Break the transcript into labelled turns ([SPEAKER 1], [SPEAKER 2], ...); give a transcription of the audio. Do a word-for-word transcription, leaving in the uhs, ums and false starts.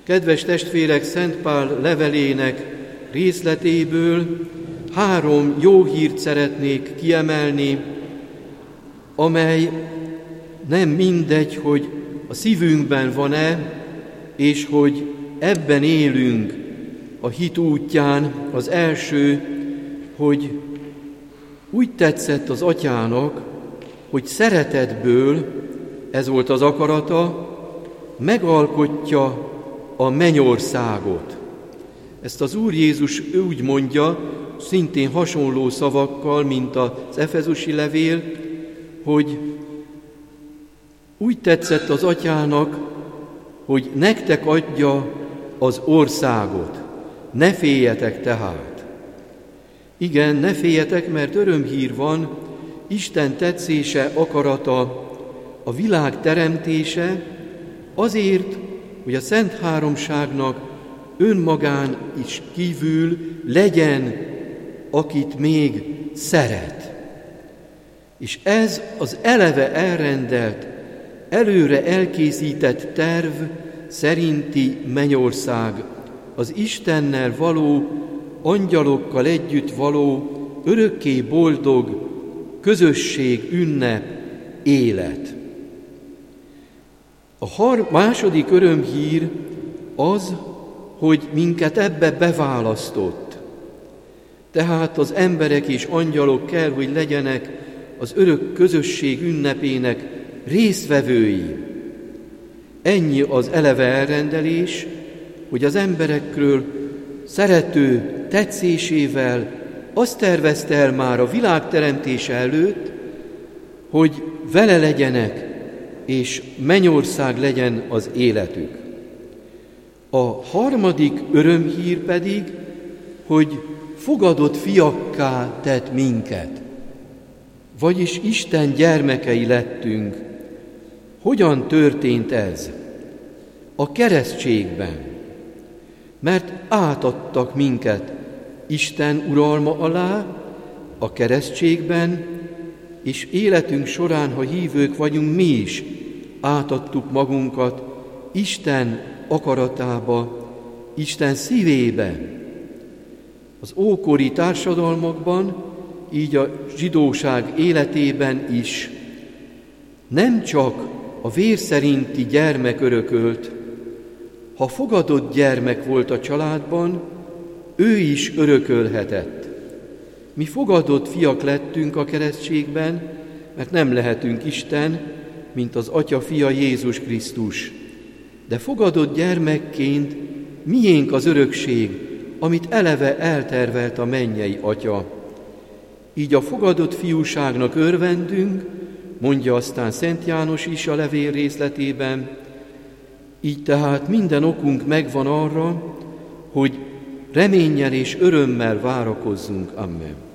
[SPEAKER 1] Kedves testvérek, Szent Pál levelének részletéből három jó hírt szeretnék kiemelni, amely nem mindegy, hogy a szívünkben van-e, és hogy ebben élünk a hit útján. Az első, hogy úgy tetszett az Atyának, hogy szeretetből, ez volt az akarata, megalkotja a mennyországot. Ezt az Úr Jézus úgy mondja, szintén hasonló szavakkal, mint az efezusi levél, hogy úgy tetszett az Atyának, hogy nektek adja az országot. Ne féljetek tehát. Igen, ne féljetek, mert örömhír van, Isten tetszése, akarata, a világ teremtése azért, hogy a Szent Háromságnak önmagán is kívül legyen, akit még szeret. És ez az eleve elrendelt, előre elkészített terv szerinti mennyország, az Istennel való, angyalokkal együtt való, örökké boldog közösség, ünnep, élet. A har- második örömhír az, hogy minket ebbe beválasztott. Tehát az emberek és angyalok kell, hogy legyenek az örök közösség ünnepének résztvevői. Ennyi az eleve elrendelés, hogy az emberekről szerető tetszésével azt tervezte el már a világ teremtése előtt, hogy vele legyenek, és mennyország legyen az életük. A harmadik örömhír pedig, hogy fogadott fiakká tett minket, vagyis Isten gyermekei lettünk. Hogyan történt ez? A keresztségben, mert átadtak minket Isten uralma alá a keresztségben, és életünk során, ha hívők vagyunk, mi is átadtuk magunkat Isten akaratába, Isten szívébe. Az ókori társadalmakban, így a zsidóság életében is nem csak a vér szerinti gyermek örökölt, ha fogadott gyermek volt a családban, ő is örökölhetett. Mi fogadott fiak lettünk a keresztségben, mert nem lehetünk Isten, mint az Atya fia Jézus Krisztus. De fogadott gyermekként miénk az örökség, amit eleve eltervelt a mennyei Atya. Így a fogadott fiúságnak örvendünk, mondja aztán Szent János is a levél részletében, így tehát minden okunk megvan arra, hogy reménnyel és örömmel várakozzunk. Amen.